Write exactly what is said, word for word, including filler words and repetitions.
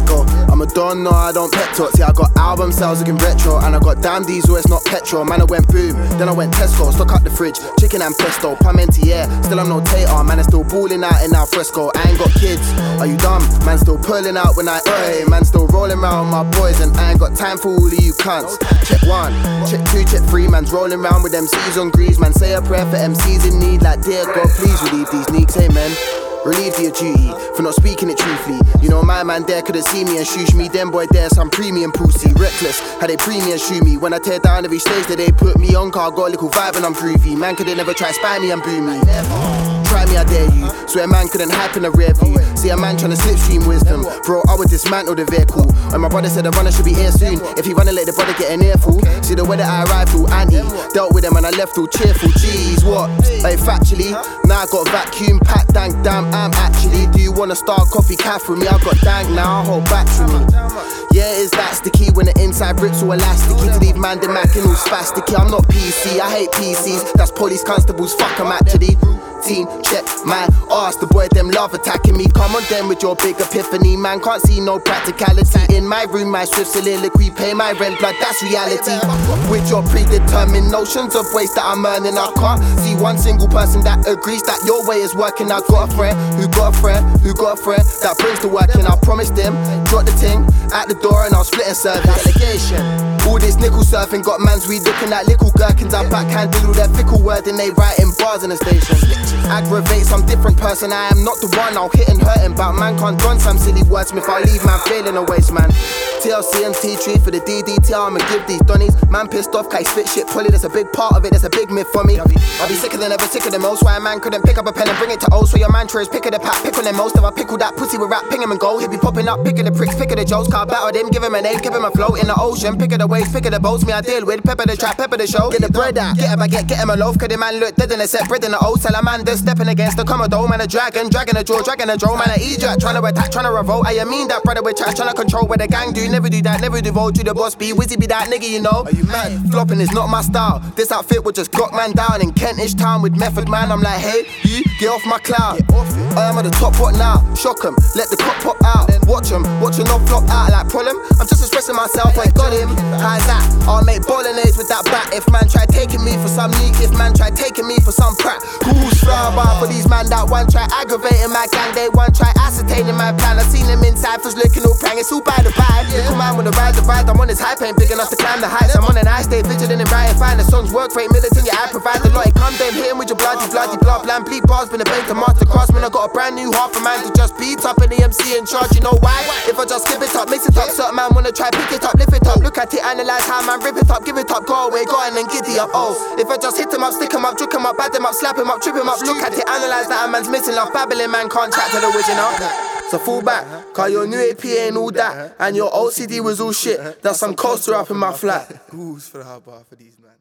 get-go. I'm a don, no, I don't pet talk. See, I got album sales looking retro, and I got damn diesel, it's not petrol. Man, I went boom, then I went Tesco. Stock up the fridge, chicken and pesto, Parmentier. Still I'm no tater, man, I still balling out in that fresco. I ain't got kids, are you dumb? Man, still pulling out when I oi. Man, still rolling around with my boys, and I ain't got time for all of you cunts. Check one, check two, check three. Man's rolling around with M Cs on grease. Man, say a prayer for M Cs in need, like dear God, please relieve these neeks, amen. Relieve your duty for not speaking it truthfully. You know my man there could've seen me and shoosh me. Them boy there some premium pussy. Reckless, how they premium shoot me. When I tear down every stage that they put me on, car got a little vibe and I'm groovy. Man could've never try spy me and boo me. Try me, I dare you. Swear man couldn't hype in a rear view. See a man tryna slipstream wisdom. Bro, I would dismantle the vehicle. And my brother said the runner should be here soon. If he running, let the brother get an earful. See the way that I arrived through anti. Dealt with him and I left all cheerful. Jeez, what? Hey, factually, now I got vacuum packed, dank, damn, I'm actually. Do you wanna start coffee calf with me? I got dank now, I hold back from me. Yeah, is that sticky when the inside bricks all elasticy to leave man the Mac and all spasticky. I'm not P C, I hate P Cs. That's police constables, fuck 'em actually. Team, check my arse. The boy them love attacking me. Come on them with your big epiphany. Man can't see no practicality. In my room, my swift soliloquy. Pay my rent, blood, that's reality. With your predetermined notions of ways that I'm earning, I can't see one single person that agrees that your way is working. I got a friend who got a friend who got a friend that brings the work in. I promised them, drop the ting at the door and I'll split and serve it. Allegation. All this nickel surfing got mans we looking at little gherkins. I backhand do their fickle word and they writing bars in the station. Aggravate some different person, I am not the one. I'll hit and hurt him, but man can't run some silly wordsmith. I'll leave man feeling a waste, man. T L C and T tree for the D D T, I'ma give these donnies. Man pissed off, cause spit shit pully, that's a big part of it, that's a big myth for me. I'll be sicker than ever, sicker than most. Why a man couldn't pick up a pen and bring it to old. So your mantra is pick of the pack, pick on them most. If I pickle that pussy with rap, ping him and go. He'll be popping up, pick of the pricks, pick of the jokes. Car battle him, give him a name, give him a float in the ocean. Pick of the waves, pick of the boats, me I deal with. Pepper the trap, pepper the show. Get the bread out, get him a get, get him a loaf. Cause the man look dead in a set, bread in the old salamander. Stepping against the Commodore, man a dragon, dragging a jaw, dragging a drone. Man a E-Jack, trying to attack, trying to revolt. I mean that brother with chat, trying to control what the gang do. Never do that, never devote to the boss. Be Wizzy be that nigga, you know. Are you mad? Flopping is not my style. This outfit would just got man down in Kentish town with Method Man. I'm like, hey, you get off my cloud. I am at the top, what now? Shock 'em, let the cop pop out. Watch 'em, watch 'em not flop out like problem. I'm just expressing myself, I got him. How's that? I'll make bolognese with that bat. If man try taking me for some leak, if man try taking me for some prat. Who's fly bar for these man that one try aggravating my gang? They one try ascertaining my plan. I seen them inside, first looking all prang. It's all by the vibe. Little man with the rise, the ride. I'm on this hype, ain't big enough to climb the heights. I'm on an ice, stay vigilant and writing fine. The songs work, fake militant, yeah, I provide the lot. It come them hitting with your bloody, bloody, blah, blah, bleed bars, been a bank to master cross. Man, I got a brand new half a man to just beat up in the M C in charge. You know why? If I just skip it up, mix it up, certain man wanna try pick it up, lift it up, look at it, analyze how man rip it up, give it up, go away, go on and giddy up. Oh, if I just hit him up, stick him up, juke him up, bad him up, slap him up, trip him up, look at it, analyze that a man's missing love, babbling man can't chat to the original. So fall back, cause your new A P ain't all that, and your O C D was all shit. That's some coaster up in my flat. Who's for the hard bar for these man?